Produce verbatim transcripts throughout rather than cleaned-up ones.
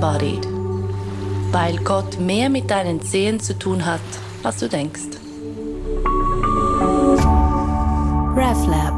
Disembodied, weil Gott mehr mit deinen Zehen zu tun hat, als du denkst. RevLab.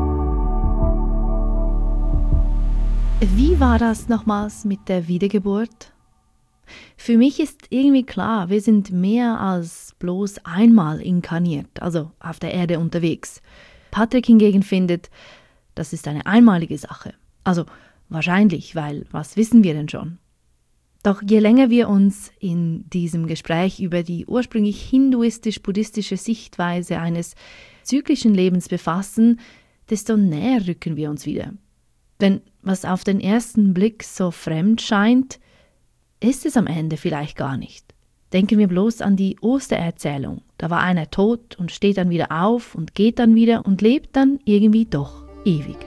Wie war das nochmals mit der Wiedergeburt? Für mich ist irgendwie klar, wir sind mehr als bloß einmal inkarniert, also auf der Erde unterwegs. Patrick hingegen findet, das ist eine einmalige Sache. Also wahrscheinlich, weil was wissen wir denn schon? Doch je länger wir uns in diesem Gespräch über die ursprünglich hinduistisch-buddhistische Sichtweise eines zyklischen Lebens befassen, desto näher rücken wir uns wieder. Denn was auf den ersten Blick so fremd scheint, ist es am Ende vielleicht gar nicht. Denken wir bloß an die Ostererzählung. Da war einer tot und steht dann wieder auf und geht dann wieder und lebt dann irgendwie doch ewig.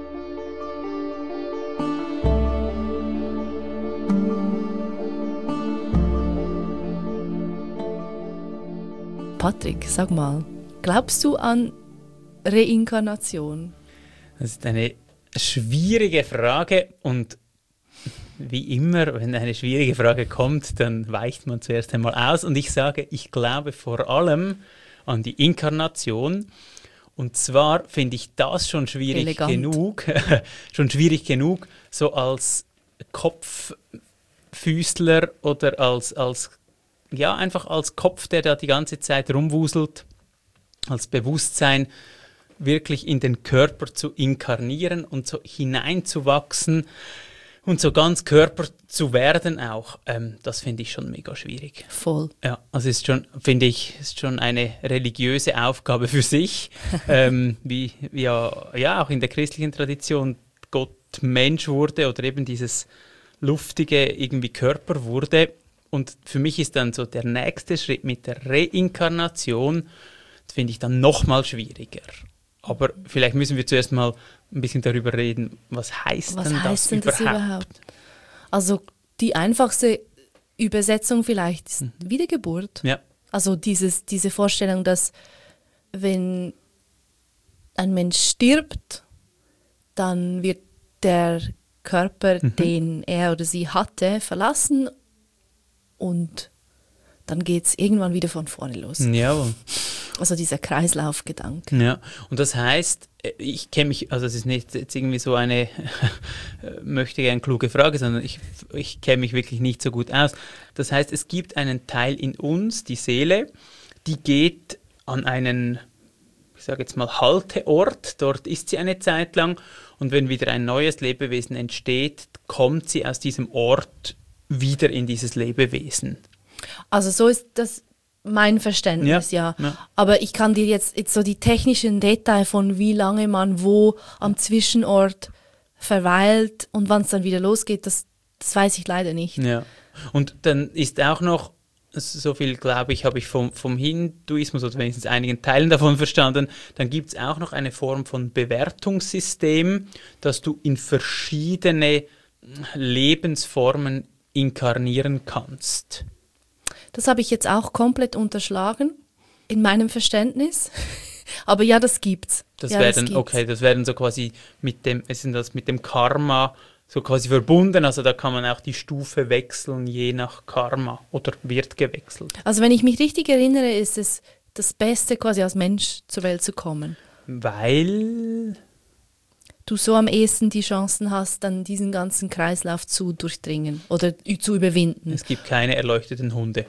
Patrick, sag mal, glaubst du an Reinkarnation? Das ist eine schwierige Frage und wie immer, wenn eine schwierige Frage kommt, dann weicht man zuerst einmal aus und ich sage, ich glaube vor allem an die Inkarnation und zwar finde ich das schon schwierig Elegant. genug, schon schwierig genug, so als Kopffüßler oder als, als, ja, einfach als Kopf, der da die ganze Zeit rumwuselt, als Bewusstsein wirklich in den Körper zu inkarnieren und so hineinzuwachsen und so ganz Körper zu werden auch, ähm, das finde ich schon mega schwierig. Voll. Ja, also ist schon, finde ich, ist schon eine religiöse Aufgabe für sich, ähm, wie ja, ja auch in der christlichen Tradition Gott Mensch wurde oder eben dieses luftige irgendwie Körper wurde. Und für mich ist dann so der nächste Schritt mit der Reinkarnation, das finde ich dann noch mal schwieriger. Aber vielleicht müssen wir zuerst mal ein bisschen darüber reden, was heißt was denn heißt das denn überhaupt? das überhaupt? Also die einfachste Übersetzung vielleicht ist Mhm. Wiedergeburt. Ja. Also dieses, diese Vorstellung, dass wenn ein Mensch stirbt, dann wird der Körper, Mhm. den er oder sie hatte, verlassen und dann geht es irgendwann wieder von vorne los. Jawohl. Also dieser Kreislaufgedanke. Ja, und das heißt, ich kenne mich, also es ist nicht jetzt irgendwie so eine möchte gern kluge Frage, sondern ich, ich kenne mich wirklich nicht so gut aus. Das heißt, es gibt einen Teil in uns, die Seele, die geht an einen, ich sage jetzt mal, Halteort, dort ist sie eine Zeit lang und wenn wieder ein neues Lebewesen entsteht, kommt sie aus diesem Ort wieder in dieses Lebewesen. Also so ist das mein Verständnis, ja. Ja, ja. Aber ich kann dir jetzt, jetzt so die technischen Details von wie lange man wo am Zwischenort verweilt und wann es dann wieder losgeht, das, das weiß ich leider nicht. Ja. Und dann ist auch noch, so viel glaube ich, habe ich vom, vom Hinduismus oder wenigstens einigen Teilen davon verstanden, dann gibt es auch noch eine Form von Bewertungssystem, dass du in verschiedene Lebensformen inkarnieren kannst. Das habe ich jetzt auch komplett unterschlagen in meinem Verständnis. Aber ja, das gibt's. Das ja, werden, das okay, das werden so quasi mit dem, es sind das mit dem Karma so quasi verbunden, also da kann man auch die Stufe wechseln, je nach Karma oder wird gewechselt. Also wenn ich mich richtig erinnere, ist es das Beste, quasi als Mensch zur Welt zu kommen. Weil du so am ehesten die Chancen hast, dann diesen ganzen Kreislauf zu durchdringen oder zu überwinden. es gibt keine erleuchteten Hunde.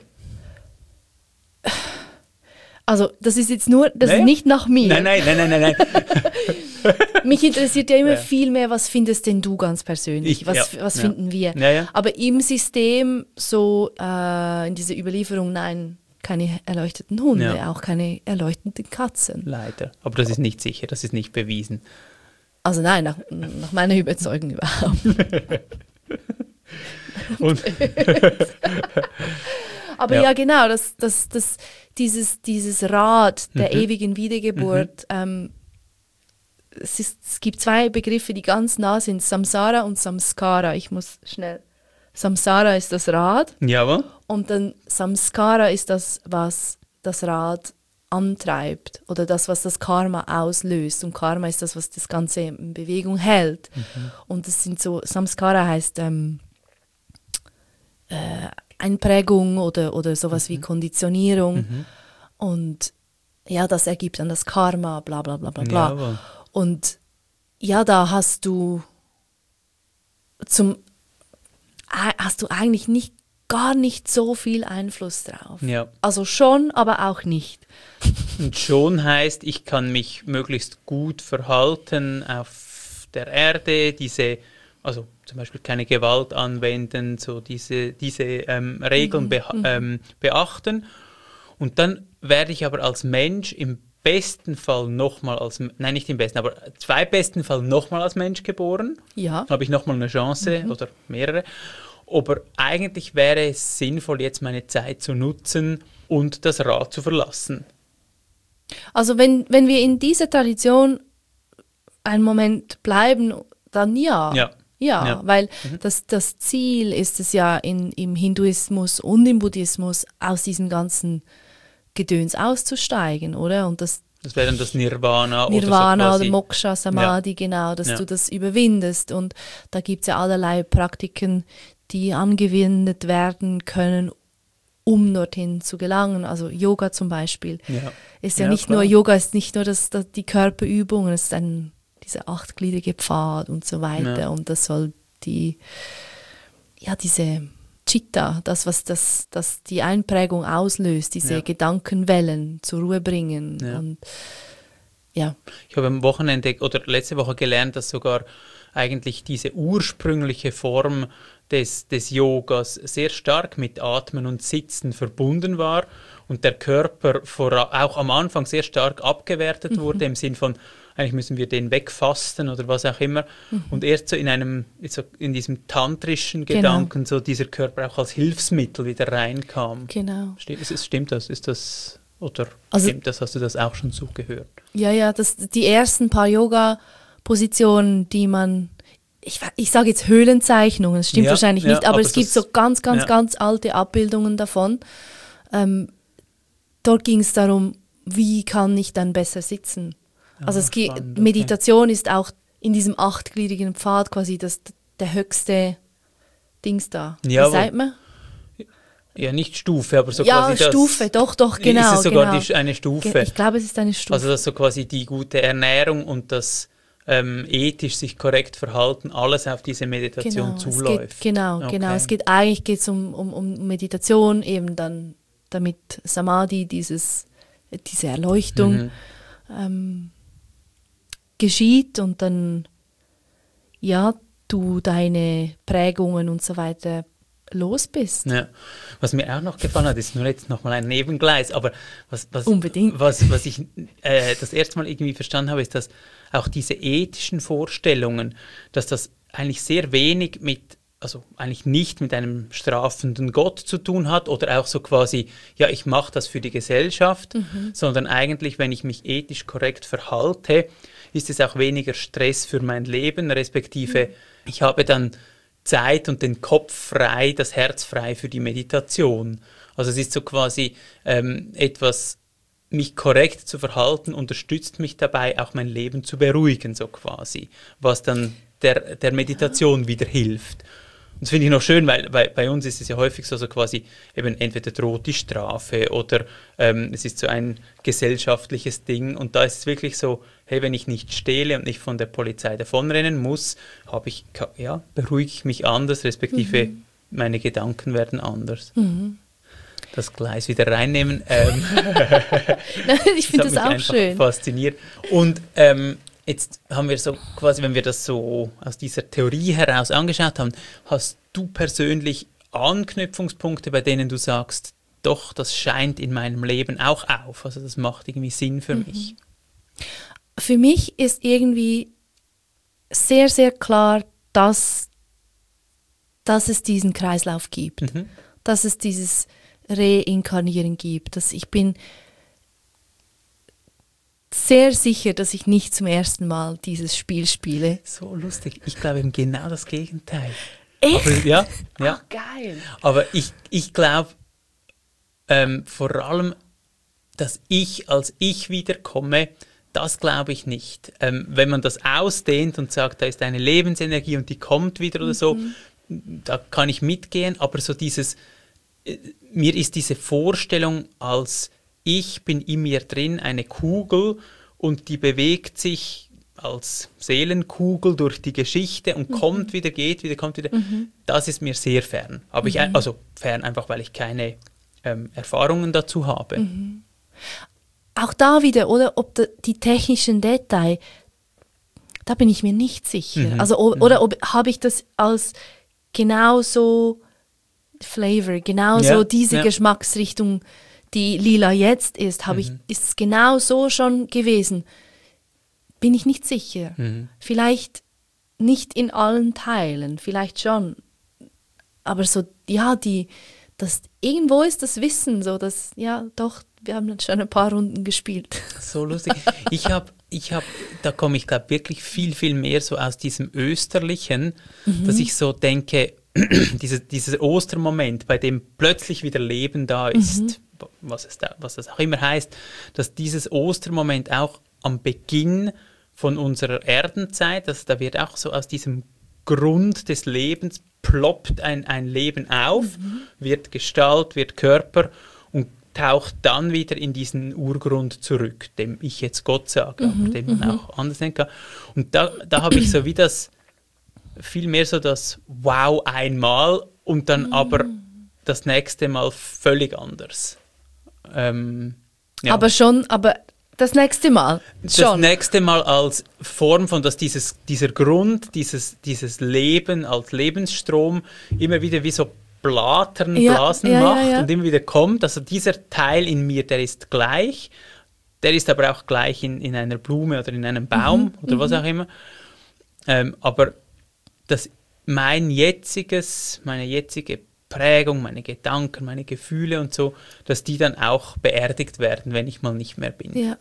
Also das ist jetzt nur, das Naja. ist nicht nach mir. Nein, nein, nein, nein, nein, nein. Mich interessiert ja immer Ja. viel mehr, was findest denn du ganz persönlich? Ich- was ja, was ja. finden wir? Ja, ja. Aber im System, so äh, in dieser Überlieferung, nein, keine erleuchteten Hunde, Ja. auch keine erleuchteten Katzen. Leider. Aber das ist nicht sicher, das ist nicht bewiesen. Also nein, nach, nach meiner Überzeugung überhaupt. Und Aber Ja. ja, genau, das, das, das, dieses, dieses Rad der Mhm. ewigen Wiedergeburt, ähm, es, ist, es gibt zwei Begriffe, die ganz nah sind, Samsara und Samskara. Ich muss schnell. Samsara ist das Rad jawohl. und dann Samskara ist das, was das Rad antreibt oder das, was das Karma auslöst. Und Karma ist das, was das Ganze in Bewegung hält. Mhm. Und das sind so, Samskara heißt ähm, äh, Einprägung oder, oder sowas mhm. wie Konditionierung. Mhm. Und ja, das ergibt dann das Karma, bla bla bla bla bla. Ja, und ja, da hast du zum hast du eigentlich nicht gar nicht so viel Einfluss drauf. Ja. Also schon, aber auch nicht. Und schon heißt, ich kann mich möglichst gut verhalten auf der Erde, diese, also zum Beispiel keine Gewalt anwenden, so diese, diese ähm, Regeln mhm. bea- ähm, beachten. Und dann werde ich aber als Mensch im besten Fall nochmal als, nein, nicht im besten, aber zwei besten Fall nochmal als Mensch geboren. Ja. Habe ich nochmal eine Chance mhm. oder mehrere. Aber eigentlich wäre es sinnvoll, jetzt meine Zeit zu nutzen und das Rad zu verlassen. Also wenn, wenn wir in dieser Tradition einen Moment bleiben, dann ja. Ja. Ja, ja. weil mhm. das, das Ziel ist es ja in, im Hinduismus und im Buddhismus, aus diesem ganzen Gedöns auszusteigen, oder? Und das, das wäre dann das Nirvana, Nirvana oder, so oder Moksha, Samadhi, ja. genau, dass ja. du das überwindest. Und da gibt es ja allerlei Praktiken, die angewendet werden können, um dorthin zu gelangen. Also Yoga zum Beispiel. Ja. Ist ja, ja nicht klar. nur Yoga, ist nicht nur das, das, die Körperübungen, es ist ein dieser achtgliedrige Pfad und so weiter. Ja. Und das soll die, ja, diese Chitta, das, was das, das die Einprägung auslöst, diese ja. Gedankenwellen zur Ruhe bringen. Ja. Und, ja. Ich habe am Wochenende oder letzte Woche gelernt, dass sogar eigentlich diese ursprüngliche Form des, des Yogas sehr stark mit Atmen und Sitzen verbunden war und der Körper vor, auch am Anfang sehr stark abgewertet mhm. wurde, im Sinn von, eigentlich müssen wir den wegfasten oder was auch immer. Mhm. Und erst so in einem, so in diesem tantrischen Gedanken, genau. so dieser Körper auch als Hilfsmittel wieder reinkam. Genau. Stimmt, ist, stimmt das? Ist das, oder also, stimmt das? Hast du das auch schon so gehört? Ja, ja, das, die ersten paar Yoga-Positionen, die man, ich, ich sage jetzt Höhlenzeichnungen, das stimmt ja, wahrscheinlich ja, nicht, aber, aber es gibt ist, so ganz, ganz, ja. ganz alte Abbildungen davon. Ähm, dort ging es darum, wie kann ich dann besser sitzen? Also es geht, spannend, Meditation okay. ist auch in diesem achtgliedrigen Pfad quasi das, der höchste Dings da. Ja, wie sagt man? Ja, nicht Stufe, aber so ja, quasi das... Ja, Stufe, doch, doch, genau. Ist es sogar genau. die, eine Stufe? Ich glaube, es ist eine Stufe. Also dass so quasi die gute Ernährung und das ähm, ethisch sich korrekt verhalten, alles auf diese Meditation genau, zuläuft. Es geht, genau, okay. genau. Es geht eigentlich geht's um, um, um Meditation, eben dann damit Samadhi, dieses, diese Erleuchtung, mhm. ähm, geschieht und dann, ja, du deine Prägungen und so weiter los bist. Ja. Was mir auch noch gefallen hat, ist nur jetzt nochmal ein Nebengleis, aber was, was, Unbedingt. was, was ich äh, das erste Mal irgendwie verstanden habe, ist, dass auch diese ethischen Vorstellungen, dass das eigentlich sehr wenig mit, also eigentlich nicht mit einem strafenden Gott zu tun hat oder auch so quasi, ja, ich mache das für die Gesellschaft, mhm. sondern eigentlich, wenn ich mich ethisch korrekt verhalte, ist es auch weniger Stress für mein Leben, respektive ich habe dann Zeit und den Kopf frei, das Herz frei für die Meditation. Also es ist so quasi ähm, etwas, mich korrekt zu verhalten, unterstützt mich dabei, auch mein Leben zu beruhigen, so quasi, was dann der, der Meditation wieder hilft. Und das finde ich noch schön, weil bei, bei uns ist es ja häufig so, so quasi eben entweder droht die Strafe oder ähm, es ist so ein gesellschaftliches Ding und da ist es wirklich so, hey, wenn ich nicht stehle und nicht von der Polizei davonrennen muss, habe ich, ja, beruhige ich mich anders, respektive mhm. meine Gedanken werden anders. Mhm. Das Gleis wieder reinnehmen. Ähm, ich finde das, das auch schön. Fasziniert. Und ähm, jetzt haben wir so quasi, wenn wir das so aus dieser Theorie heraus angeschaut haben, hast du persönlich Anknüpfungspunkte, bei denen du sagst, doch, das scheint in meinem Leben auch auf. Also das macht irgendwie Sinn für mhm. mich. Für mich ist irgendwie sehr, sehr klar, dass, dass es diesen Kreislauf gibt. Mhm. Dass es dieses Reinkarnieren gibt. Dass ich bin sehr sicher, dass ich nicht zum ersten Mal dieses Spiel spiele. So lustig. Ich glaube eben genau das Gegenteil. Echt? Aber, ja, ja. Ach, geil. Aber ich, ich glaube ähm, vor allem, dass ich als ich wiederkomme, das glaube ich nicht. Ähm, wenn man das ausdehnt und sagt, da ist eine Lebensenergie und die kommt wieder oder so, da kann ich mitgehen, aber so dieses, äh, mir ist diese Vorstellung, als ich bin in mir drin eine Kugel und die bewegt sich als Seelenkugel durch die Geschichte und mhm. kommt wieder, geht wieder, kommt wieder. Mhm. Das ist mir sehr fern. Aber mhm. ich, also fern einfach, weil ich keine ähm, Erfahrungen dazu habe. Mhm. Auch da wieder, oder ob da, die technischen Details, da bin ich mir nicht sicher. Mhm. Also, o, oder ob, habe ich das als genauso Flavor, genauso ja, diese ja. Geschmacksrichtung, die Lila jetzt ist, habe mhm. ich, ist es genau so schon gewesen? Bin ich nicht sicher. Mhm. Vielleicht nicht in allen Teilen, vielleicht schon. Aber so, ja, die, das, irgendwo ist das Wissen so, dass, ja, doch, wir haben dann schon ein paar Runden gespielt. So lustig. Ich habe, ich hab, da komme ich, glaube wirklich viel, viel mehr so aus diesem Österlichen, mhm. dass ich so denke, diese, dieser Ostermoment, bei dem plötzlich wieder Leben da ist, mhm. was, es da, was das auch immer heißt, dass dieses Ostermoment auch am Beginn von unserer Erdenzeit, also da wird auch so aus diesem Grund des Lebens ploppt ein, ein Leben auf, mhm. wird Gestalt, wird Körper und taucht dann wieder in diesen Urgrund zurück, dem ich jetzt Gott sage, mhm. aber den man mhm. auch anders nennen kann. Und da, da habe ich so wie das, viel mehr so das Wow einmal und dann mhm. aber das nächste Mal völlig anders. Ähm, ja. Aber schon, aber das nächste Mal schon. Das nächste Mal als Form von, dass dieses, dieser Grund, dieses, dieses Leben als Lebensstrom immer wieder wie so Blatern, ja, Blasen ja, macht ja, ja. und immer wieder kommt. Also dieser Teil in mir, der ist gleich, der ist aber auch gleich in, in einer Blume oder in einem Baum mhm, oder was auch immer. Ähm, aber dass mein jetziges, meine jetzige Prägung, meine Gedanken, meine Gefühle und so, dass die dann auch beerdigt werden, wenn ich mal nicht mehr bin. Ja.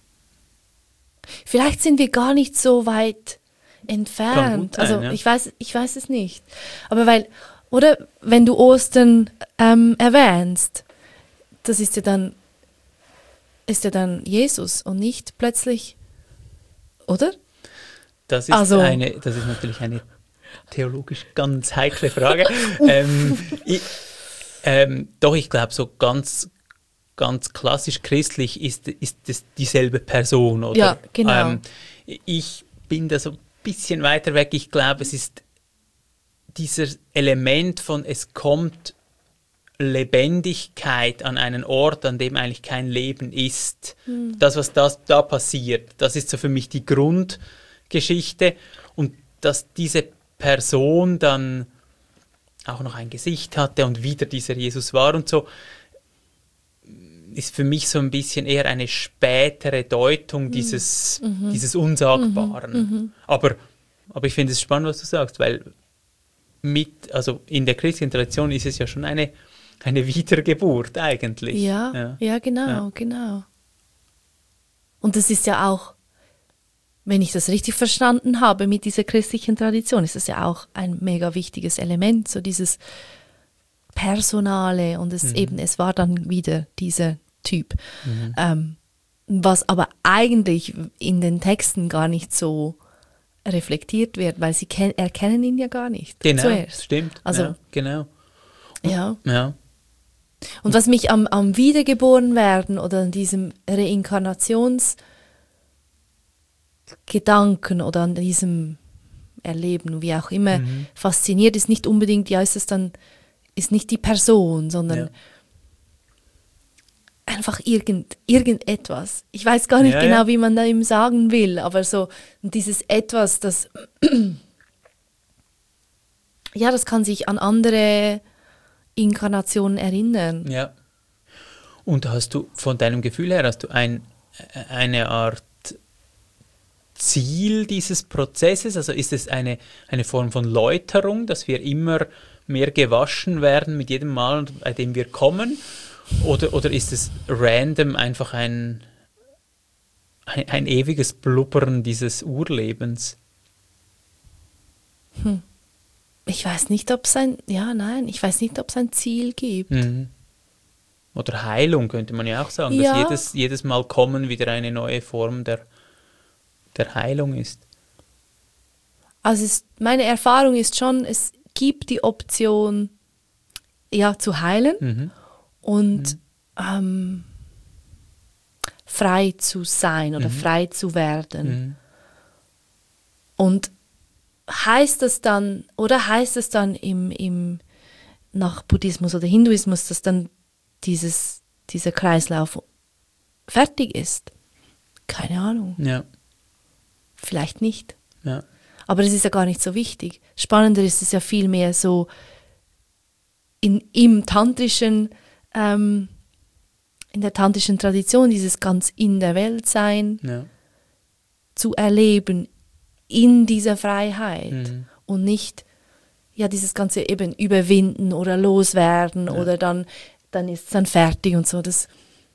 Vielleicht sind wir gar nicht so weit entfernt. Sein, also ja. ich weiß, ich weiß es nicht. Aber weil, oder wenn du Ostern ähm, erwähnst, das ist ja dann, ist ja dann Jesus und nicht plötzlich, oder? Das ist also, eine, das ist natürlich eine theologisch ganz heikle Frage. ähm, ich, ähm, doch, ich glaube, so ganz, ganz klassisch christlich ist, ist das dieselbe Person. Oder? Ja, genau. Ähm, ich bin da so ein bisschen weiter weg. Ich glaube, es ist dieses Element von, es kommt Lebendigkeit an einen Ort, an dem eigentlich kein Leben ist. Hm. Das, was das, da passiert, das ist so für mich die Grundgeschichte. Und dass diese Person dann auch noch ein Gesicht hatte und wieder dieser Jesus war und so, ist für mich so ein bisschen eher eine spätere Deutung dieses, mhm. dieses Unsagbaren. Mhm. Aber, aber ich finde es spannend, was du sagst, weil mit, also in der christlichen Tradition ist es ja schon eine, eine Wiedergeburt eigentlich. Ja, ja, ja genau, ja. genau. Und das ist ja auch, wenn ich das richtig verstanden habe mit dieser christlichen Tradition, ist das ja auch ein mega wichtiges Element, so dieses Personale und es mhm. eben, es war dann wieder dieser Typ. Mhm. Ähm, was aber eigentlich in den Texten gar nicht so reflektiert wird, weil sie ken- erkennen ihn ja gar nicht genau, zuerst. Stimmt, also, ja, genau. Ja. ja. Und was mich am, am Wiedergeborenwerden oder an diesem Reinkarnationsgedanken oder an diesem Erleben, wie auch immer, mhm. fasziniert, ist nicht unbedingt, ja, ist es dann, ist nicht die Person, sondern ja. einfach irgend, irgendetwas. Ich weiß gar nicht ja, genau, ja. wie man da ihm sagen will, aber so dieses Etwas, das ja, das kann sich an andere Inkarnationen erinnern. Ja. Und hast du von deinem Gefühl her, hast du ein, eine Art Ziel dieses Prozesses? Also ist es eine, eine Form von Läuterung, dass wir immer mehr gewaschen werden mit jedem Mal, bei dem wir kommen? Oder, oder ist es random einfach ein, ein, ein ewiges Blubbern dieses Urlebens? Hm. Ich weiß nicht, ob es ein, ja, nein, ich weiß nicht, ob es ein Ziel gibt. Mhm. Oder Heilung könnte man ja auch sagen, ja. dass jedes, jedes Mal kommen wieder eine neue Form der, der Heilung ist. Also es, meine Erfahrung ist schon, es gibt die Option, ja, zu heilen Mhm. und Mhm. ähm, frei zu sein oder Mhm. frei zu werden. Mhm. Und heißt es dann, oder heißt es dann im, im, nach Buddhismus oder Hinduismus, dass dann dieses, dieser Kreislauf fertig ist? Keine Ahnung. Ja. Vielleicht nicht. Ja. Aber das ist ja gar nicht so wichtig. Spannender ist es ja viel mehr so in, im tantrischen, ähm, in der tantrischen Tradition, dieses ganz in der Welt sein, Ja. zu erleben in dieser Freiheit Mhm. und nicht ja dieses ganze eben überwinden oder loswerden Ja. oder dann, dann ist es dann fertig und so. Das,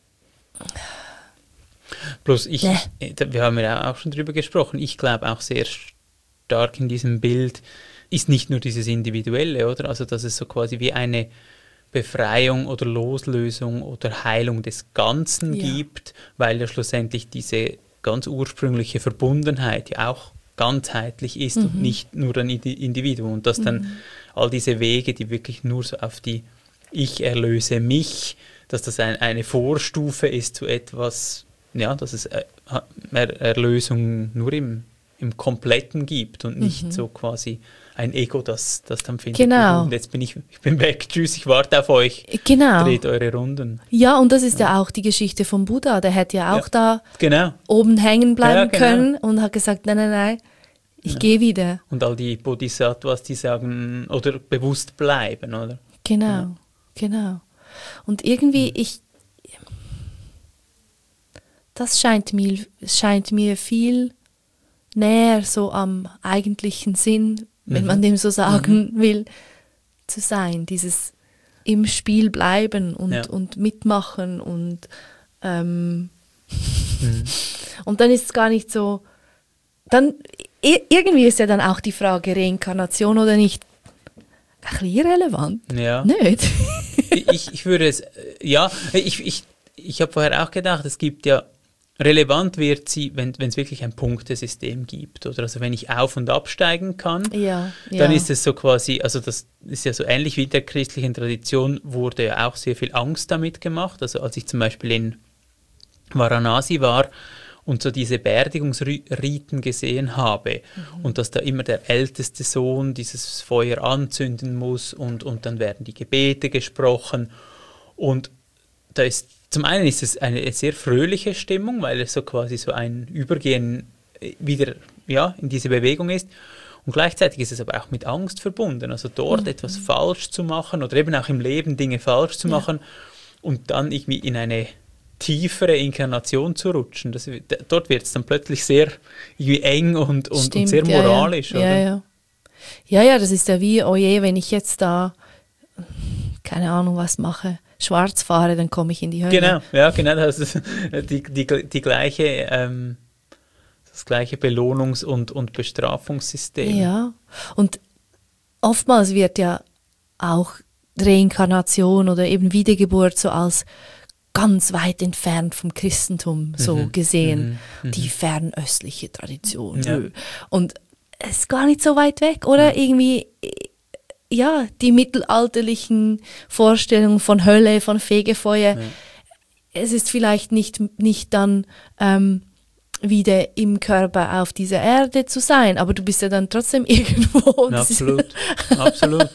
Bloß ich, Nee. ich, wir haben ja auch schon drüber gesprochen, ich glaube auch sehr stark in diesem Bild ist nicht nur dieses Individuelle, oder? Also dass es so quasi wie eine Befreiung oder Loslösung oder Heilung des Ganzen Ja. gibt, weil ja schlussendlich diese ganz ursprüngliche Verbundenheit ja auch ganzheitlich ist und nicht nur ein Indi- Individuum. Und dass dann all diese Wege, die wirklich nur so auf die Ich erlöse mich, dass das ein, eine Vorstufe ist zu etwas, ja, dass es äh, Er- Erlösung nur im, im Kompletten gibt und nicht so quasi ein Ego, das, das dann findet. Genau. Und jetzt bin ich, ich bin weg, tschüss, ich warte auf euch, genau. dreht eure Runden. Ja, und das ist ja, auch die Geschichte vom Buddha. Der hätte ja auch Ja. da Genau. oben hängen bleiben Ja, genau. können und hat gesagt, nein, nein, nein, ich gehe wieder. Und all die Bodhisattvas, die sagen, oder bewusst bleiben, oder? Genau, Ja. genau. Und irgendwie, ich, das scheint mir, scheint mir viel näher so am eigentlichen Sinn, wenn Mhm. man dem so sagen will, zu sein. Dieses im Spiel bleiben und, Ja. und mitmachen und ähm, Mhm. und dann ist es gar nicht so, dann i- irgendwie ist ja dann auch die Frage Reinkarnation oder nicht ein bisschen irrelevant. Ja. Nicht? ich, ich würde es, äh, ja, ich, ich, ich habe vorher auch gedacht, es gibt ja, relevant wird sie, wenn wenn es wirklich ein Punktesystem gibt, oder? Also wenn ich auf- und absteigen kann, Ja, dann ja. ist es so quasi, also das ist ja so ähnlich wie in der christlichen Tradition, wurde ja auch sehr viel Angst damit gemacht. Also als ich zum Beispiel in Varanasi war und so diese Beerdigungsriten gesehen habe und dass da immer der älteste Sohn dieses Feuer anzünden muss und, und dann werden die Gebete gesprochen und da ist, zum einen ist es eine sehr fröhliche Stimmung, weil es so quasi so ein Übergehen wieder ja, in diese Bewegung ist. Und gleichzeitig ist es aber auch mit Angst verbunden. Also dort Mhm. etwas falsch zu machen oder eben auch im Leben Dinge falsch zu Ja. machen und dann irgendwie in eine tiefere Inkarnation zu rutschen. Das, d- dort wird es dann plötzlich sehr irgendwie eng und, und, und Stimmt, sehr ja, moralisch. Ja, oder? ja, ja. Ja, ja, das ist ja wie, oh je, wenn ich jetzt da, keine Ahnung, was mache, schwarz fahre, dann komme ich in die Hölle. Genau, ja, genau. Das ist die, die, die gleiche, ähm, das gleiche Belohnungs- und, und Bestrafungssystem. Ja, und oftmals wird ja auch Reinkarnation oder eben Wiedergeburt so als ganz weit entfernt vom Christentum so Mhm, gesehen, mhm, die fernöstliche Tradition. Ja. Und es ist gar nicht so weit weg, oder? Irgendwie, ja, die mittelalterlichen Vorstellungen von Hölle, von Fegefeuer, Ja. es ist vielleicht nicht, nicht dann ähm, wieder im Körper auf dieser Erde zu sein, aber du bist ja dann trotzdem irgendwo. Und Ja, das ist- absolut, absolut.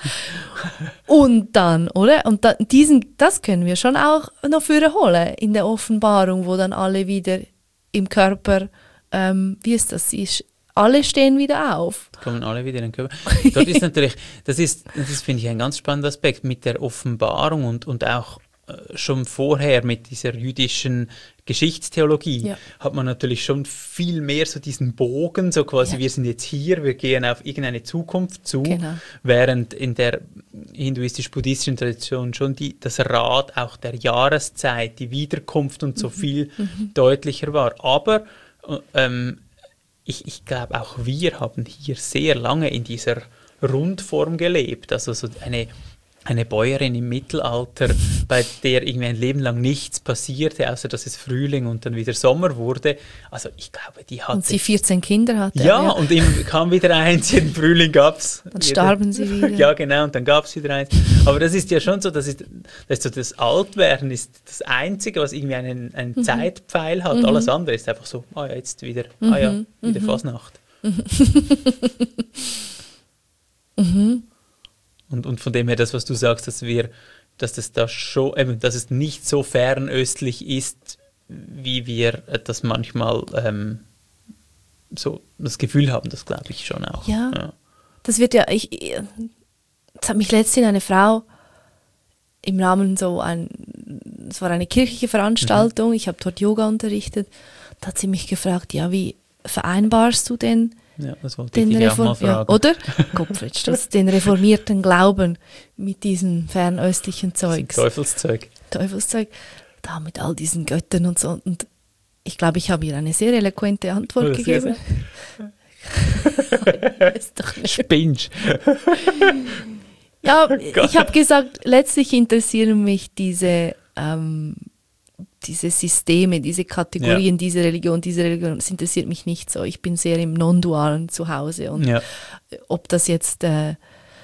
Und dann, oder? Und da, diesen, das können wir schon auch noch wiederholen in der Offenbarung, wo dann alle wieder im Körper, ähm, wie ist das, ist, alle stehen wieder auf. Kommen alle wieder in den Körper. Dort ist natürlich, das ist, das finde ich ein ganz spannender Aspekt mit der Offenbarung und, und auch äh, schon vorher mit dieser jüdischen Geschichtstheologie Ja. hat man natürlich schon viel mehr so diesen Bogen, so quasi Ja. wir sind jetzt hier, wir gehen auf irgendeine Zukunft zu, Genau. während in der hinduistisch-buddhistischen Tradition schon die, das Rad auch der Jahreszeit, die Wiederkunft und so viel deutlicher war. Aber äh, ähm, ich, ich glaube, auch wir haben hier sehr lange in dieser Rundform gelebt. Also so eine, eine Bäuerin im Mittelalter, bei der irgendwie ein Leben lang nichts passierte, außer dass es Frühling und dann wieder Sommer wurde. Also ich glaube, die hatte... Und sie vierzehn Kinder hatte. Ja, ja. Und immer kam wieder eins, jeden Frühling gab es... Dann starben sie wieder. Ja, genau, und dann gab es wieder eins. Aber das ist ja schon so, das ist, das, ist so, das Altwerden ist das Einzige, was irgendwie einen, einen mhm. Zeitpfeil hat. Mhm. Alles andere ist einfach so, ah ja, jetzt wieder, mhm. ah ja, wieder mhm. Fasnacht. mhm. Und, und von dem her, das, was du sagst, dass wir, dass das da schon, eben, dass es nicht so fernöstlich ist, wie wir das manchmal ähm, so das Gefühl haben, das glaube ich schon auch. Ja, ja. Das wird ja, ich, es hat mich letztens eine Frau im Rahmen so ein, es war eine kirchliche Veranstaltung, mhm. ich habe dort Yoga unterrichtet, da hat sie mich gefragt, ja, wie vereinbarst du denn Ja, das wollte den ich dich auch mal ja, fragen. oder? Gottfried, den reformierten Glauben mit diesem fernöstlichen Zeugs. Teufelszeug. Teufelszeug. Da mit all diesen Göttern und so. Und ich glaube, ich habe ihr eine sehr eloquente Antwort Oder gegeben. Spinch. Ja, ich habe gesagt, letztlich interessieren mich diese... Ähm, diese Systeme, diese Kategorien, ja. diese Religion, diese Religion, das interessiert mich nicht so. Ich bin sehr im Non-Dualen zu Hause. Und ja. ob das jetzt äh,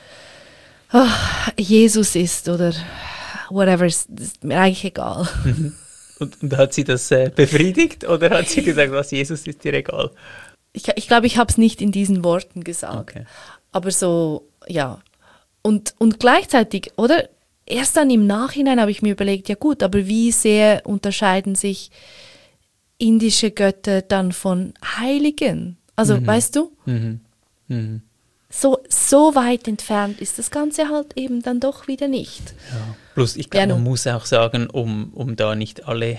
oh, Jesus ist oder whatever, ist, ist mir eigentlich egal. Und, und hat sie das äh, befriedigt oder hat sie gesagt, was Jesus ist dir egal? Ich glaube, ich, glaub, ich habe es nicht in diesen Worten gesagt. Okay. Aber so, ja. Und, und gleichzeitig, oder? Erst dann im Nachhinein habe ich mir überlegt, ja gut, aber wie sehr unterscheiden sich indische Götter dann von Heiligen? Also, mhm. weißt du? Mhm. Mhm. So, so weit entfernt ist das Ganze halt eben dann doch wieder nicht. Ja. Plus, ich glaube, ja, man muss auch sagen, um, um da nicht alle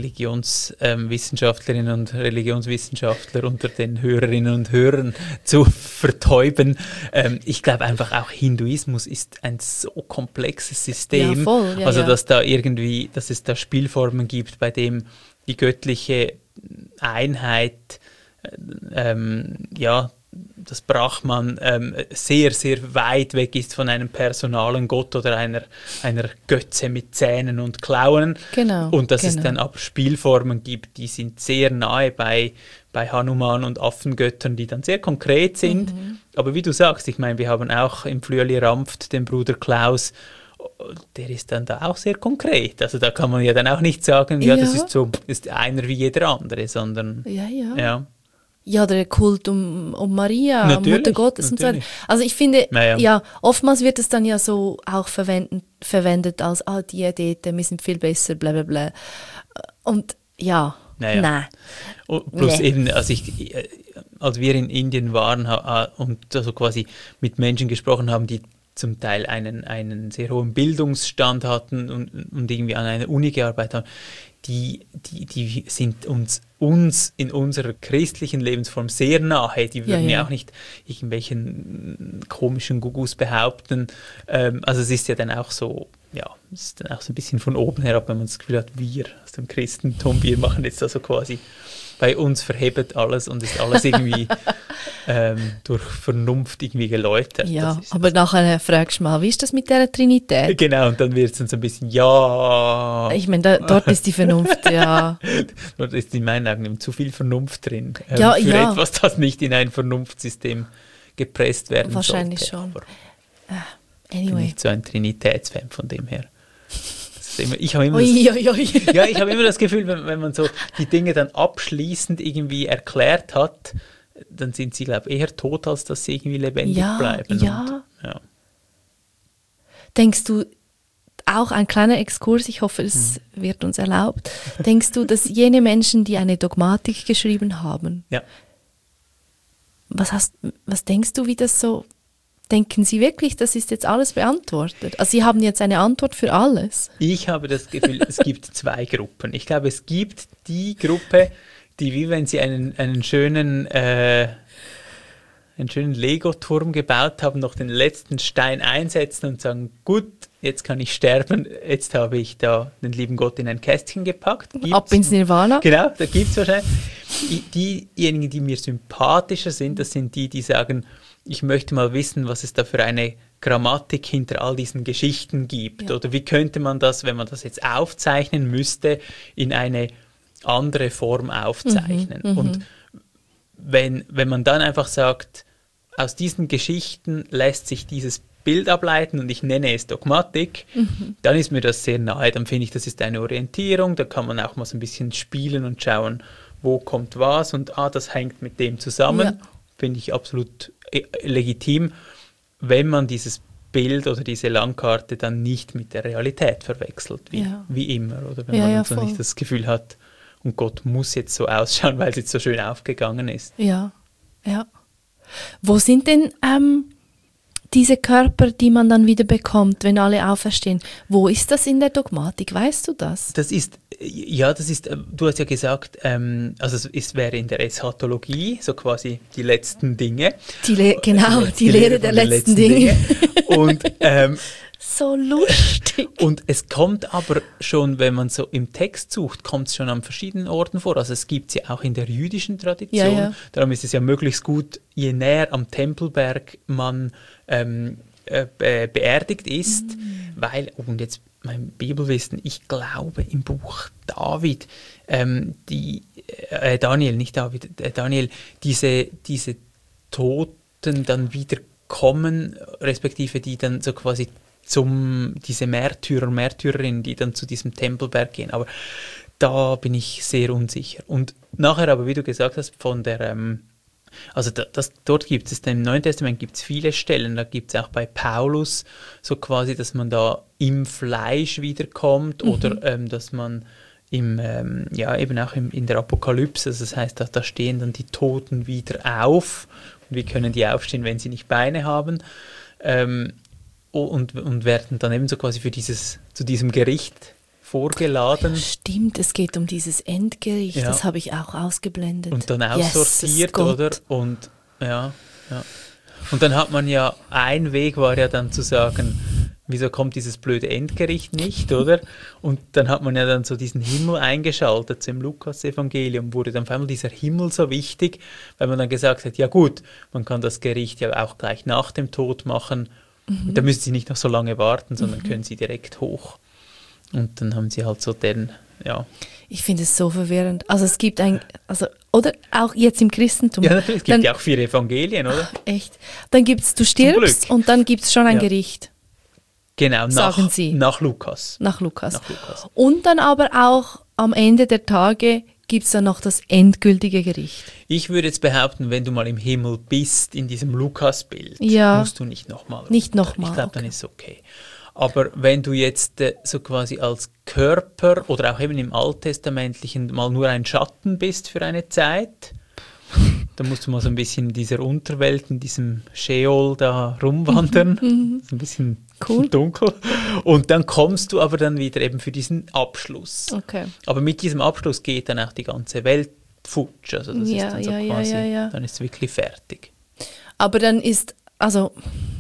Religionswissenschaftlerinnen ähm, und Religionswissenschaftler unter den Hörerinnen und Hörern zu vertäuben, ähm, ich glaube einfach auch Hinduismus ist ein so komplexes System, ja, voll, ja, also ja. dass da irgendwie, dass es da Spielformen gibt, bei dem die göttliche Einheit ähm, ja das Brahman ähm, sehr, sehr weit weg ist von einem personalen Gott oder einer, einer Götze mit Zähnen und Klauen. Genau, und dass genau. es dann aber Spielformen gibt, die sind sehr nahe bei, bei Hanuman und Affengöttern, die dann sehr konkret sind. Mhm. Aber wie du sagst, ich meine, wir haben auch im Flüeli Rampft den Bruder Klaus, der ist dann da auch sehr konkret. Also da kann man ja dann auch nicht sagen, ja, ja. das ist so, ist einer wie jeder andere, sondern ja, ja. ja. Ja, der Kult um, um Maria, natürlich, Mutter Gottes natürlich. und so. Also ich finde, naja. ja, oftmals wird es dann ja so auch verwendet, verwendet als, ah, die Diäten, wir sind viel besser, bla bla bla. Und ja, naja. nein. Und plus nee. eben, als, ich, als wir in Indien waren und also quasi mit Menschen gesprochen haben, die zum Teil einen, einen sehr hohen Bildungsstand hatten und, und irgendwie an einer Uni gearbeitet haben, die, die, die sind uns, uns in unserer christlichen Lebensform sehr nahe. Die würden ja, ja. ja auch nicht irgendwelchen komischen Gugus behaupten. Ähm, also es ist ja dann auch so, ja, es ist dann auch so ein bisschen von oben herab, wenn man das Gefühl hat, wir aus dem Christentum, wir machen jetzt also quasi, bei uns verhebt alles und ist alles irgendwie ähm, durch Vernunft irgendwie geläutert. Ja, aber nachher fragst du mal, wie ist das mit der Trinität? Genau, und dann wird es dann so ein bisschen, ja. Ich meine, da, dort ist die Vernunft, ja. Dort ist in meinen Augen zu viel Vernunft drin. Ähm, ja, für ja. etwas, das nicht in ein Vernunftsystem gepresst werden Wahrscheinlich sollte. schon. Aber uh, anyway. Ich bin nicht so ein Trinitätsfan von dem her. Ich habe immer, ui, ui, ui. ja, ich habe immer das Gefühl, wenn, wenn man so die Dinge dann abschließend irgendwie erklärt hat, dann sind sie, glaube ich, eher tot, als dass sie irgendwie lebendig ja, bleiben. Ja. Und, ja. Denkst du, auch ein kleiner Exkurs, ich hoffe, es hm. wird uns erlaubt, denkst du, dass jene Menschen, die eine Dogmatik geschrieben haben, ja. was, hast, was denkst du, wie das so... Denken Sie wirklich, das ist jetzt alles beantwortet? Also Sie haben jetzt eine Antwort für alles? Ich habe das Gefühl, es gibt zwei Gruppen. Ich glaube, es gibt die Gruppe, die, wie wenn sie einen, einen schönen, äh, einen schönen Lego-Turm gebaut haben, noch den letzten Stein einsetzen und sagen, gut, jetzt kann ich sterben, jetzt habe ich da den lieben Gott in ein Kästchen gepackt. Gibt's? Ab ins Nirvana. Genau, da gibt es wahrscheinlich. Diejenigen, die mir sympathischer sind, das sind die, die sagen, ich möchte mal wissen, was es da für eine Grammatik hinter all diesen Geschichten gibt. Ja. Oder wie könnte man das, wenn man das jetzt aufzeichnen müsste, in eine andere Form aufzeichnen? Mhm, und wenn, wenn man dann einfach sagt, aus diesen Geschichten lässt sich dieses Bild ableiten und ich nenne es Dogmatik, mhm. dann ist mir das sehr nahe. Dann finde ich, das ist eine Orientierung, da kann man auch mal so ein bisschen spielen und schauen, wo kommt was und ah, das hängt mit dem zusammen. Ja. Finde ich absolut äh, legitim, wenn man dieses Bild oder diese Landkarte dann nicht mit der Realität verwechselt, wie, ja. wie immer. Oder wenn ja, man ja, so nicht das Gefühl hat, und Gott muss jetzt so ausschauen, weil es jetzt so schön aufgegangen ist. Ja, ja. Wo sind denn ähm, diese Körper, die man dann wieder bekommt, wenn alle auferstehen? Wo ist das in der Dogmatik? Weißt du das? Das ist, ja, das ist, du hast ja gesagt, ähm, also es wäre in der Eschatologie, so quasi die letzten Dinge. Die Le- genau, die, die Lehre, Lehre der letzten, letzten Dinge. Dinge. Und ähm, so lustig. Und es kommt aber schon, wenn man so im Text sucht, kommt es schon an verschiedenen Orten vor. Also es gibt es ja auch in der jüdischen Tradition. Ja, ja. Darum ist es ja möglichst gut, je näher am Tempelberg man ähm, äh, be- beerdigt ist, mhm. weil, und jetzt mein Bibelwissen, ich glaube im Buch David, ähm, die, äh, Daniel, nicht David, äh, Daniel, diese, diese Toten dann wieder kommen, respektive die dann so quasi zum, diese Märtyrer, Märtyrerinnen, die dann zu diesem Tempelberg gehen. Aber da bin ich sehr unsicher. Und nachher aber, wie du gesagt hast, von der, ähm, also da, das, dort gibt es, im Neuen Testament gibt es viele Stellen, da gibt es auch bei Paulus so quasi, dass man da im Fleisch wiederkommt mhm. oder ähm, dass man im, ähm, ja eben auch im, in der Apokalypse, also das heißt, da, da stehen dann die Toten wieder auf und wie können die aufstehen, wenn sie nicht Beine haben? Ähm, Und, und werden dann eben so quasi für dieses, zu diesem Gericht vorgeladen. Ja, stimmt, es geht um dieses Endgericht, ja. Das habe ich auch ausgeblendet. Und dann aussortiert, yes, oder? Und, ja, ja. Und dann hat man ja, ein Weg war ja dann zu sagen, wieso kommt dieses blöde Endgericht nicht, oder? Und dann hat man ja dann so diesen Himmel eingeschaltet, so im Lukas-Evangelium wurde dann auf einmal dieser Himmel so wichtig, weil man dann gesagt hat, ja gut, man kann das Gericht ja auch gleich nach dem Tod machen. Mhm. Da müssen sie nicht noch so lange warten, sondern mhm. können sie direkt hoch. Und dann haben sie halt so den, ja. Ich finde es so verwirrend. Also es gibt ein, also, oder auch jetzt im Christentum. Ja, natürlich, es gibt dann, ja auch vier Evangelien, oder? Ach, echt. Dann gibt es, du stirbst und dann gibt es schon ein ja. Gericht. Genau, nach, sagen sie. Nach Lukas. Nach Lukas. Nach Lukas. Und dann aber auch am Ende der Tage gibt es dann noch das endgültige Gericht. Ich würde jetzt behaupten, wenn du mal im Himmel bist, in diesem Lukas-Bild, ja. musst du nicht nochmal. Nicht nochmal. Ich glaube, okay. dann ist es okay. Aber wenn du jetzt äh, so quasi als Körper oder auch eben im Alttestamentlichen mal nur ein Schatten bist für eine Zeit, dann musst du mal so ein bisschen in dieser Unterwelt, in diesem Sheol da rumwandern. Mhm. Ist ein bisschen cool. dunkel. Und dann kommst du aber dann wieder eben für diesen Abschluss. Okay. Aber mit diesem Abschluss geht dann auch die ganze Welt futsch. Also das ja, ist dann so ja, quasi, ja, ja, ja. dann ist es wirklich fertig. Aber dann ist, also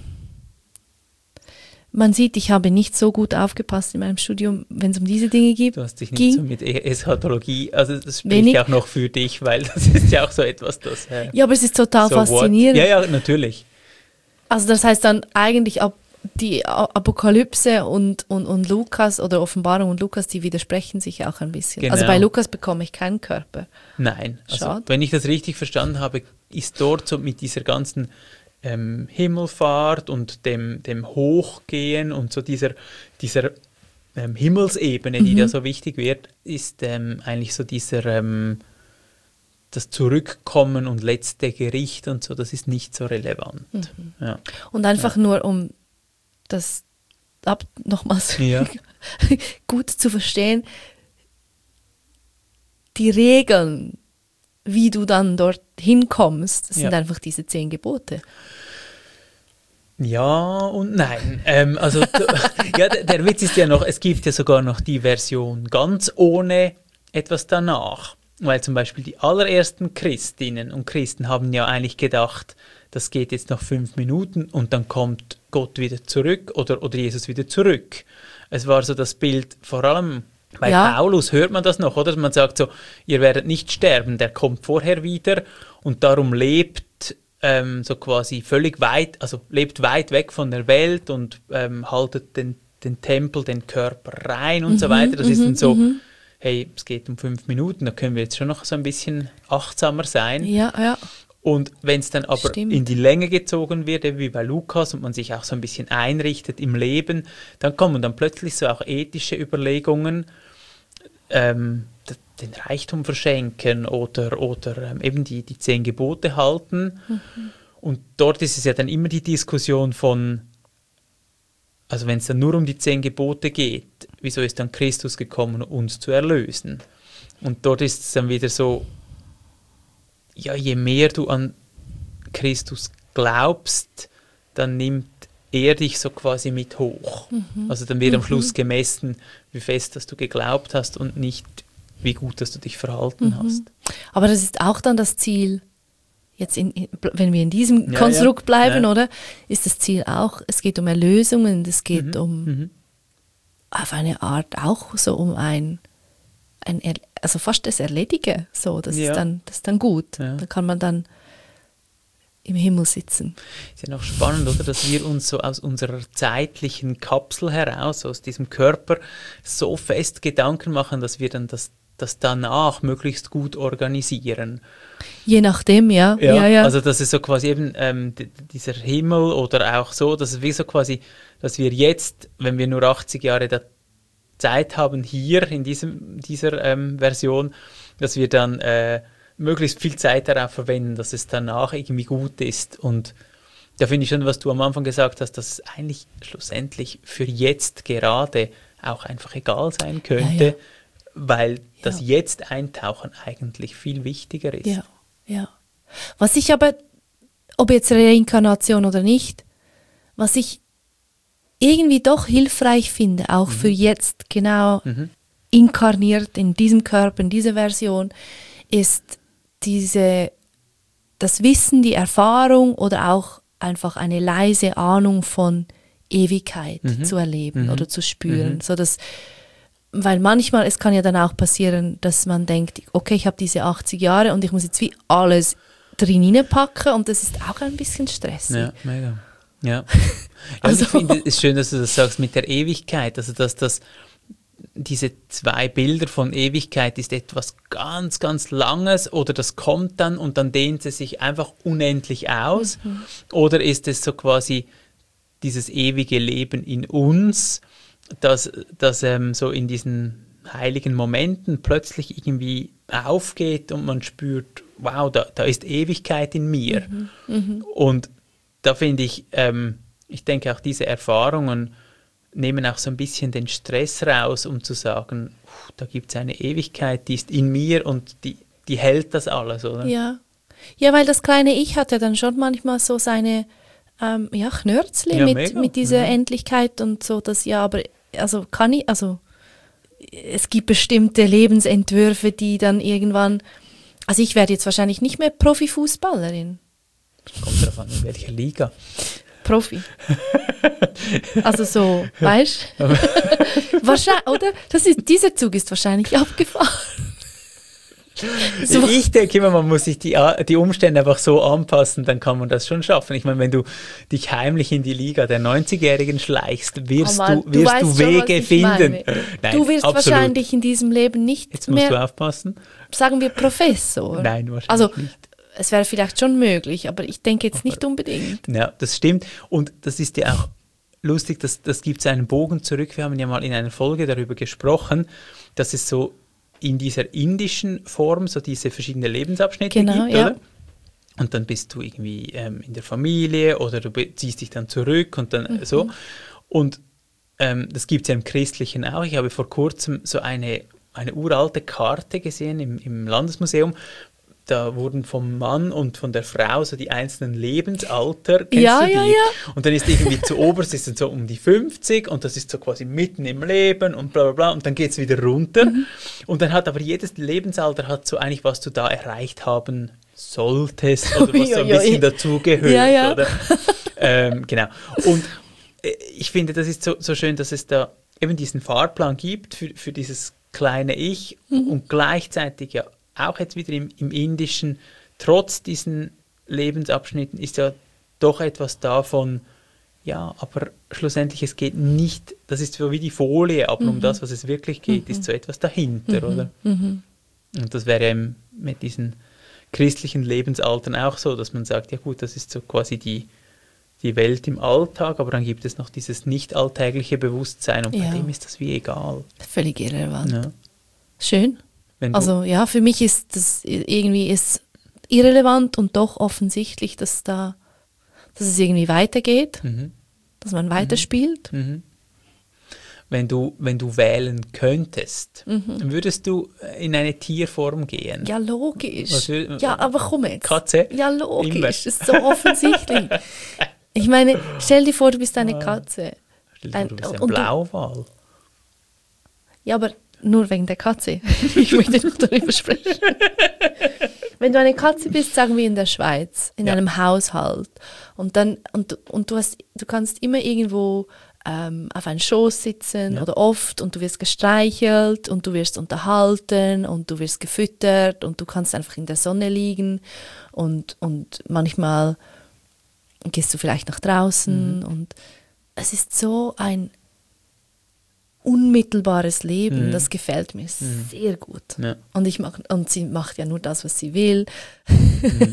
man sieht, ich habe nicht so gut aufgepasst in meinem Studium, wenn es um diese Dinge geht. Du hast dich nicht ging. so mit Eschatologie, also das spricht Wenig. ja auch noch für dich, weil das ist ja auch so etwas, das... Äh, ja, aber es ist total so faszinierend. What? Ja, ja, natürlich. Also das heißt dann eigentlich ab die Apokalypse und, und, und Lukas oder Offenbarung und Lukas, die widersprechen sich auch ein bisschen. Genau. Also bei Lukas bekomme ich keinen Körper. Nein, also Schade. Wenn ich das richtig verstanden habe, ist dort so mit dieser ganzen ähm, Himmelfahrt und dem, dem Hochgehen und so dieser, dieser ähm, Himmelsebene, die mhm. da so wichtig wird, ist ähm, eigentlich so dieser... Ähm, das Zurückkommen und letzte Gericht und so, das ist nicht so relevant. Mhm. Ja. Und einfach ja. nur, um das ab nochmals ja. gut zu verstehen, die Regeln, wie du dann dort hinkommst, das sind ja. einfach diese zehn Gebote. Ja und nein. ähm, also ja, der, der Witz ist ja noch, es gibt ja sogar noch die Version ganz ohne etwas danach. Weil zum Beispiel die allerersten Christinnen und Christen haben ja eigentlich gedacht, das geht jetzt noch fünf Minuten und dann kommt Gott wieder zurück oder, oder Jesus wieder zurück. Es war so das Bild, vor allem bei ja. Paulus hört man das noch, oder? Man sagt so, ihr werdet nicht sterben, der kommt vorher wieder und darum lebt ähm, so quasi völlig weit, also lebt weit weg von der Welt und ähm, haltet den, den Tempel, den Körper rein und mhm, so weiter. Das mhm, ist dann so, mhm. hey, es geht um fünf Minuten, da können wir jetzt schon noch so ein bisschen achtsamer sein. Ja, ja. Und wenn es dann aber Stimmt. in die Länge gezogen wird, wie bei Lukas, und man sich auch so ein bisschen einrichtet im Leben, dann kommen dann plötzlich so auch ethische Überlegungen, ähm, den Reichtum verschenken oder, oder ähm, eben die, die zehn Gebote halten. Mhm. Und dort ist es ja dann immer die Diskussion von, also wenn es dann nur um die zehn Gebote geht, wieso ist dann Christus gekommen, uns zu erlösen? Und dort ist es dann wieder so, ja, je mehr du an Christus glaubst, dann nimmt er dich so quasi mit hoch. Mhm. Also dann wird mhm. am Schluss gemessen, wie fest, dass du geglaubt hast und nicht, wie gut, dass du dich verhalten mhm. hast. Aber das ist auch dann das Ziel, jetzt in, in, wenn wir in diesem ja, Konstrukt ja. bleiben, ja. oder? Ist das Ziel auch, es geht um Erlösung und es geht mhm. um mhm. auf eine Art auch so um ein Ein, also fast das Erledigen, so, das, ja. ist dann, das ist dann gut. Ja. Da kann man dann im Himmel sitzen. Ist ja noch spannend, oder, dass wir uns so aus unserer zeitlichen Kapsel heraus, aus diesem Körper, so fest Gedanken machen, dass wir dann das, das danach möglichst gut organisieren. Je nachdem, ja. Ja, ja, ja. Also das ist so quasi eben ähm, d- dieser Himmel oder auch so, dass es wie so quasi, dass wir jetzt, wenn wir nur achtzig Jahre da Zeit haben hier in diesem, dieser ähm, Version, dass wir dann äh, möglichst viel Zeit darauf verwenden, dass es danach irgendwie gut ist. Und da finde ich schon, was du am Anfang gesagt hast, dass es eigentlich schlussendlich für jetzt gerade auch einfach egal sein könnte, ja, ja. weil ja. das jetzt Eintauchen eigentlich viel wichtiger ist. Ja, ja. Was ich aber, ob jetzt Reinkarnation oder nicht, was ich irgendwie doch hilfreich finde, auch mhm. für jetzt genau mhm. inkarniert in diesem Körper, in dieser Version, ist diese, das Wissen, die Erfahrung oder auch einfach eine leise Ahnung von Ewigkeit mhm. zu erleben mhm. oder zu spüren. Mhm. So dass, weil manchmal, es kann ja dann auch passieren, dass man denkt, okay, ich habe diese achtzig Jahre und ich muss jetzt wie alles drin hineinpacken und das ist auch ein bisschen stressig. Ja, mega. Ja, also. Ich finde es schön, dass du das sagst mit der Ewigkeit, also dass das, diese zwei Bilder von Ewigkeit ist etwas ganz, ganz Langes oder das kommt dann und dann dehnt es sich einfach unendlich aus mhm. oder ist es so quasi dieses ewige Leben in uns, das, das ähm, so in diesen heiligen Momenten plötzlich irgendwie aufgeht und man spürt, wow, da, da ist Ewigkeit in mir mhm. Mhm. und da finde ich, ähm, ich denke auch diese Erfahrungen nehmen auch so ein bisschen den Stress raus, um zu sagen, uh, da gibt es eine Ewigkeit, die ist in mir und die, die hält das alles, oder? Ja. Ja, weil das kleine Ich hat ja dann schon manchmal so seine ähm, ja, Knörzli ja, mit, mit dieser ja. Endlichkeit und so, das ja, aber also kann ich, also es gibt bestimmte Lebensentwürfe, die dann irgendwann, also ich werde jetzt wahrscheinlich nicht mehr Profifußballerin. Kommt darauf an, in welcher Liga. Profi. Also so, weißt du? Wahrscheinlich, oder? Das ist, dieser Zug ist wahrscheinlich abgefahren. So. Ich denke immer, man muss sich die, die Umstände einfach so anpassen, dann kann man das schon schaffen. Ich meine, wenn du dich heimlich in die Liga der neunzigjährigen schleichst, wirst oh Mann, du, wirst du, du Wege schon, finden. Nein, du wirst absolut. Wahrscheinlich in diesem Leben nicht Jetzt musst mehr, du aufpassen. Sagen wir Professor. Nein, wahrscheinlich also, nicht. Es wäre vielleicht schon möglich, aber ich denke jetzt nicht unbedingt. Ja, das stimmt. Und das ist ja auch lustig, das, das gibt es einen Bogen zurück. Wir haben ja mal in einer Folge darüber gesprochen, dass es so in dieser indischen Form so diese verschiedenen Lebensabschnitte genau, gibt, ja. oder? Und dann bist du irgendwie ähm, in der Familie oder du ziehst dich dann zurück und dann mhm. so. Und ähm, das gibt es ja im Christlichen auch. Ich habe vor kurzem so eine, eine uralte Karte gesehen im, im Landesmuseum. Da wurden vom Mann und von der Frau so die einzelnen Lebensalter, kennst ja, du die? Ja, ja. Und dann ist irgendwie zu oberst ist dann so um die fünfzig und das ist so quasi mitten im Leben und bla bla bla und dann geht es wieder runter. Mhm. Und dann hat aber jedes Lebensalter hat so eigentlich, was du da erreicht haben solltest oder was so ein bisschen dazugehört. Ja, ja. Oder? ähm, genau. Und ich finde, das ist so, so schön, dass es da eben diesen Fahrplan gibt für, für dieses kleine Ich mhm. und gleichzeitig ja auch jetzt wieder im, im Indischen, trotz diesen Lebensabschnitten ist ja doch etwas davon, ja, aber schlussendlich, es geht nicht, das ist so wie die Folie, aber mhm. um das, was es wirklich geht, mhm. ist so etwas dahinter, mhm. oder? Mhm. Und das wäre eben mit diesen christlichen Lebensaltern auch so, dass man sagt, ja gut, das ist so quasi die, die Welt im Alltag, aber dann gibt es noch dieses nicht alltägliche Bewusstsein und ja. bei dem ist das wie egal. Völlig irrelevant. Ja. Schön. Also ja, für mich ist das irgendwie ist irrelevant und doch offensichtlich, dass da dass es irgendwie weitergeht, mhm. dass man weiterspielt. Mhm. Wenn du, wenn du wählen könntest, mhm. würdest du in eine Tierform gehen? Ja, logisch. Was, ja, aber komm jetzt. Katze? Ja, logisch. Immer. Das ist so offensichtlich. Ich meine, stell dir vor, du bist eine Katze. Stell dir vor, du bist ein, ein Blauwal. Ja, aber nur wegen der Katze. Ich möchte nicht darüber sprechen. Wenn du eine Katze bist, sagen wir in der Schweiz, in ja. einem Haushalt, und dann und, und du hast, du kannst immer irgendwo ähm, auf einen Schoß sitzen ja. oder oft und du wirst gestreichelt und du wirst unterhalten und du wirst gefüttert und du kannst einfach in der Sonne liegen und, und manchmal gehst du vielleicht nach draußen mhm. und es ist so ein unmittelbares Leben, mhm. das gefällt mir mhm. sehr gut. Ja. Und, ich mach, und sie macht ja nur das, was sie will. Mhm.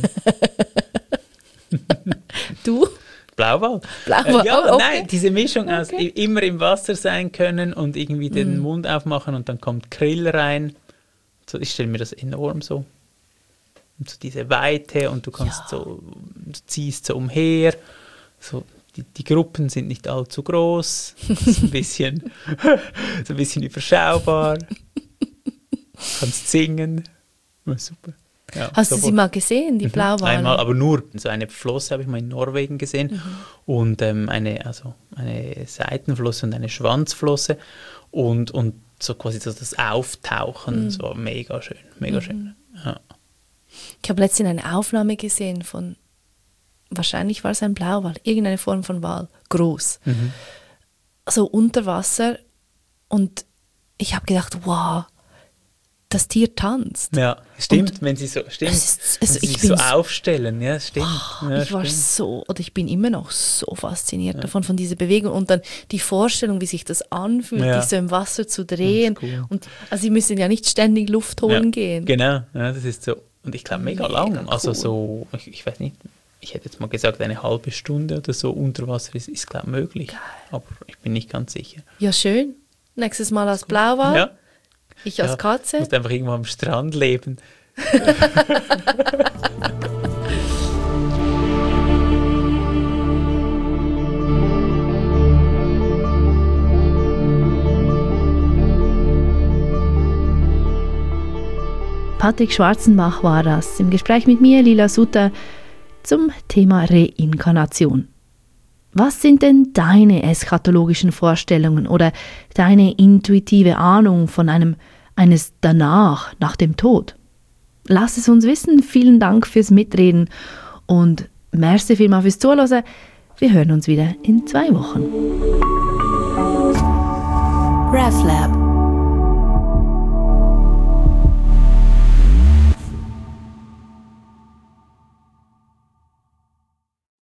Du? Blauwal. Blauwal. Äh, ja, okay. Nein, diese Mischung aus okay. immer im Wasser sein können und irgendwie den mhm. Mund aufmachen und dann kommt Krill rein. So, ich stelle mir das enorm so. Und so diese Weite und du kannst ja. so, du ziehst so umher, so. Die, die Gruppen sind nicht allzu groß, so ein bisschen, so ein bisschen überschaubar. Du kannst singen. Super. Ja, Hast sofort. Du sie mal gesehen, die mhm. Blauwale? Einmal, aber nur so eine Flosse habe ich mal in Norwegen gesehen mhm. und ähm, eine, also eine Seitenflosse und eine Schwanzflosse und, und so quasi so das Auftauchen, mhm. so mega schön, mega mhm. schön. Ja. Ich habe letztens eine Aufnahme gesehen von wahrscheinlich war es ein Blauwal, irgendeine Form von Wal, groß. Mhm. So unter Wasser und ich habe gedacht, wow, das Tier tanzt. Ja, stimmt, und wenn sie so, stimmt, ist, also wenn sie sich so aufstellen, ja, stimmt. Oh, ja, ich war stimmt. so, oder ich bin immer noch so fasziniert ja. davon, von dieser Bewegung und dann die Vorstellung, wie sich das anfühlt, ja. dich so im Wasser zu drehen. Cool. Und also sie müssen ja nicht ständig Luft holen ja, gehen. Genau, ja, das ist so, und ich glaube mega, mega lang, cool. also so, ich, ich weiß nicht, ich hätte jetzt mal gesagt, eine halbe Stunde oder so unter Wasser ist, ist glaube ich, möglich. Geil. Aber ich bin nicht ganz sicher. Ja, schön. Nächstes Mal als Blauwal. Ja. Ich als ja, Katze. Du musst einfach irgendwo am Strand leben. Patrick Schwarzenbach war das im Gespräch mit mir, Lila Sutter, zum Thema Reinkarnation. Was sind denn deine eschatologischen Vorstellungen oder deine intuitive Ahnung von einem eines Danach, nach dem Tod? Lass es uns wissen. Vielen Dank fürs Mitreden und merci vielmals fürs Zuhören. Wir hören uns wieder in zwei Wochen. RefLab